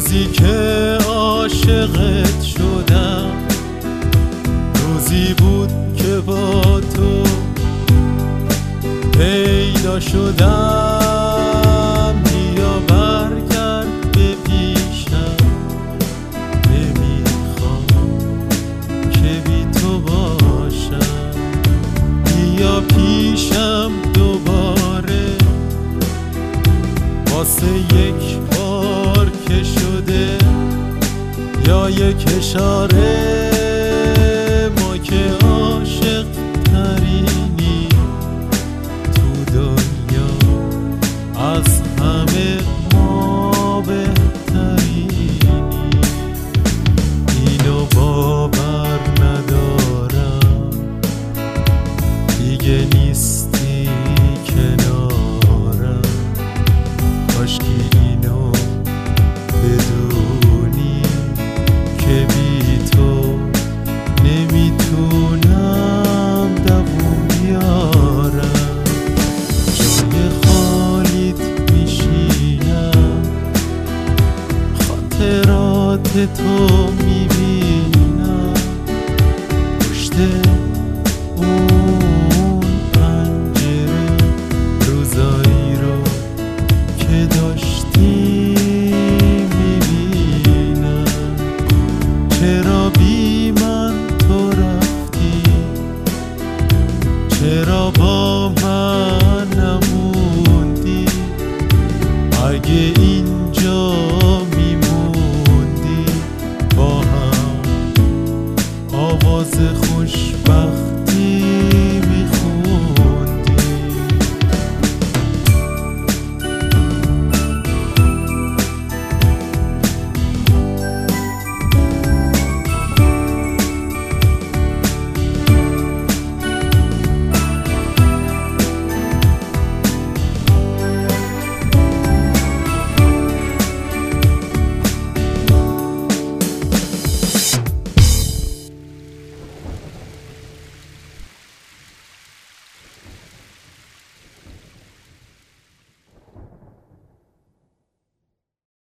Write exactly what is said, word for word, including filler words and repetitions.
روزی که عاشقت شدم، روزی بود که با تو پیدا شدم. بیا برگرد به پیشم، نمیخوام که بی تو باشم. بیا پیشم دوباره، واسه یک بار که شده یا یک اشاره. ما که عاشق ترینی تو دنیا، از همه ما بهترینی. اینو باور ندارم دیگه نیستی کنارم. کاشکی اینو بدونی که بی تو نمیتونم دووم بیارم. جای خالیت میشینم، خاطرات تو میبینم.